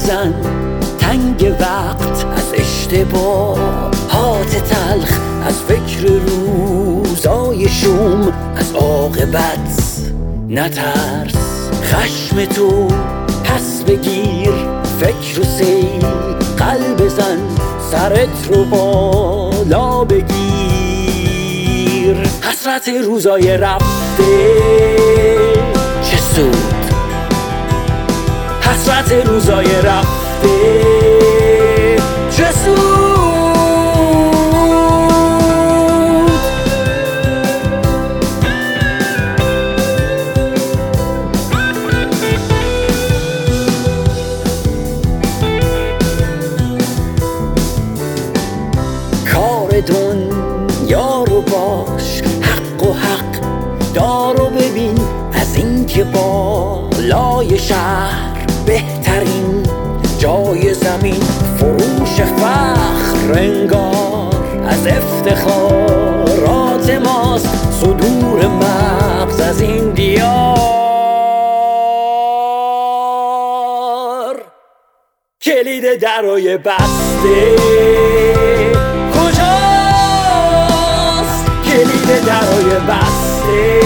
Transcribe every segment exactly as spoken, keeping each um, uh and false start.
بزن تنگ وقت از اشتباهات تلخ، از فکر روزای شوم، از عاقبت نترس. خشم تو پس بگیر، فکر و سیر قلب زن، سرت رو بالا بگیر. حسرت روزای رفته چه سود، حسرت روزای رفته چه سود. کار دنیا رو باش، حق و حق دار و ببین، از این که بالای شهر بهترین جای زمین. فروش فخر انگار از افتخارات ماست، صدور مغز از این دیار. کلید درای بسته کجاست؟ کلید درای بسته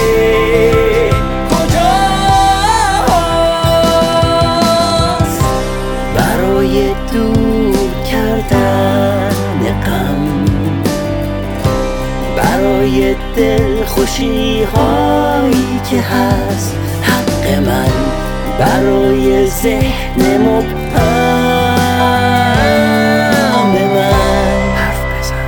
کجاست؟ برای دور کردن غم، برای دلخوشی هایی که هست حق من، برای ذهن مبهم من حرف بزن.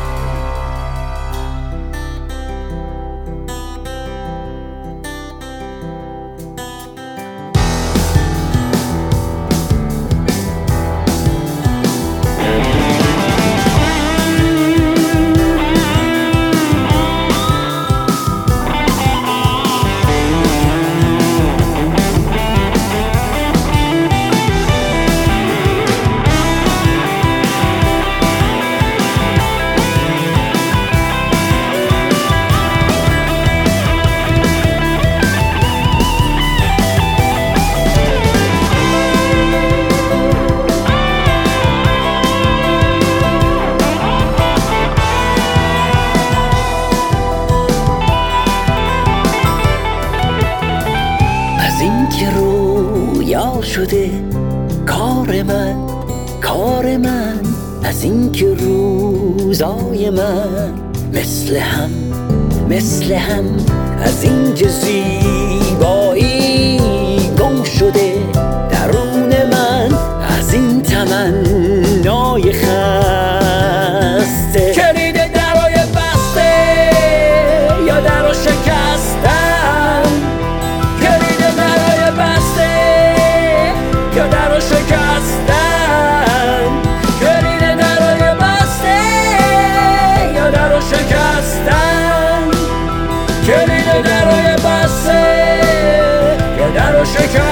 که رویا شده کار من، کار من، از این که روزای من مثل هم، مثل هم، از این که زیبایی گم شده درون من، از این تمنای خسته. کلید درای بسته یا درو شکستن، کلید درای بسته یا درو شکستن، کلید درای بسته یا درو شکستن، کلید درای بسته یا درو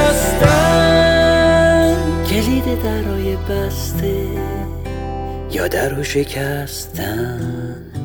شکستن، کلید درای بسته یا درو شکستن.